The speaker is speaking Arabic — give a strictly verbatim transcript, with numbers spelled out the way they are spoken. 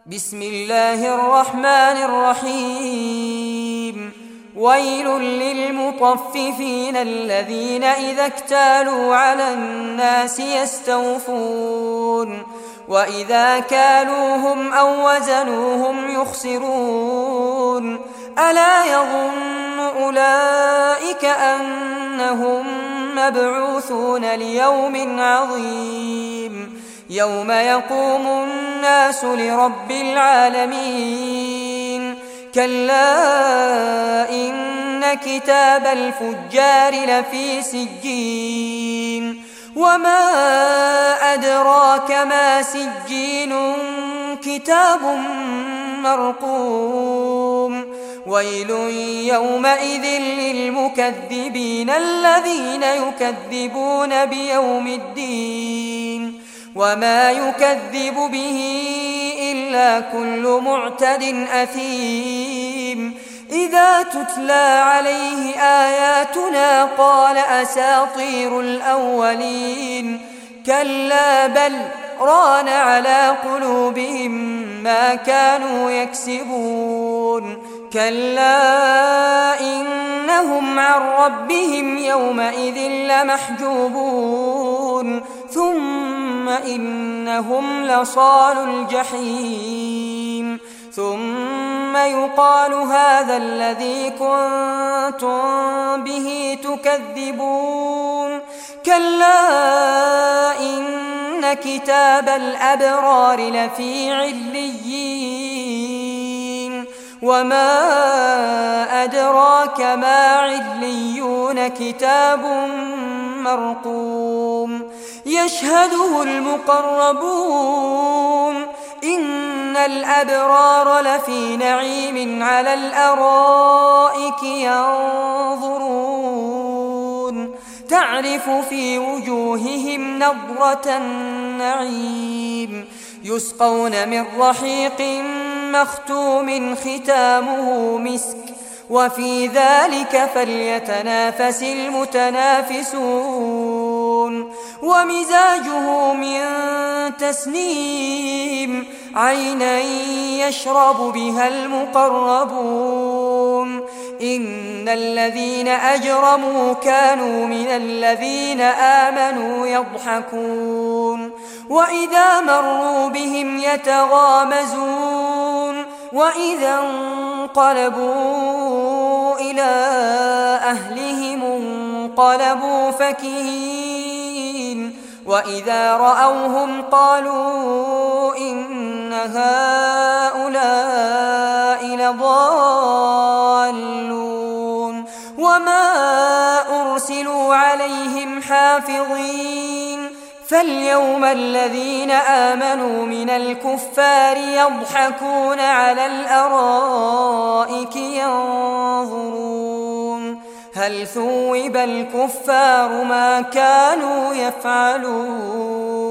بسم الله الرحمن الرحيم ويل للمطففين الذين إذا اكتالوا على الناس يستوفون وإذا كالوهم أو وزنوهم يخسرون ألا يظن أولئك أنهم مبعوثون ليوم عظيم يوم يقوم الناس لرب العالمين كلا إن كتاب الفجار لفي سجين وما أدراك ما سجين كتاب مرقوم ويل يومئذ للمكذبين الذين يكذبون بيوم الدين وما يكذب به إلا كل معتد أثيم إذا تتلى عليه آياتنا قال أساطير الأولين كلا بل ران على قلوبهم ما كانوا يكسبون كلا إنهم عن ربهم يومئذ لمحجوبون ثم إنهم لصال الجحيم ثم يقال هذا الذي كنتم به تكذبون كلا إن كتاب الأبرار لفي عليين وما أدراك ما عليون كتاب مرقوم يشهده المقربون إن الأبرار لفي نعيم على الأرائك ينظرون تعرف في وجوههم نضرة النعيم يسقون من رحيق مختوم ختامه مسك وفي ذلك فليتنافس المتنافسون ومزاجه من تسنيم عينا يشرب بها المقربون إن الذين أجرموا كانوا من الذين آمنوا يضحكون وإذا مروا بهم يتغامزون وإذا انقلبوا إلى أهلهم انقلبوا فكهين وإذا رأوهم قالوا إن هؤلاء لضالون وما أرسلوا عليهم حافظين فاليوم الذين آمنوا من الكفار يضحكون على الأرائك ينظرون هل ثوب الكفار ما كانوا يفعلون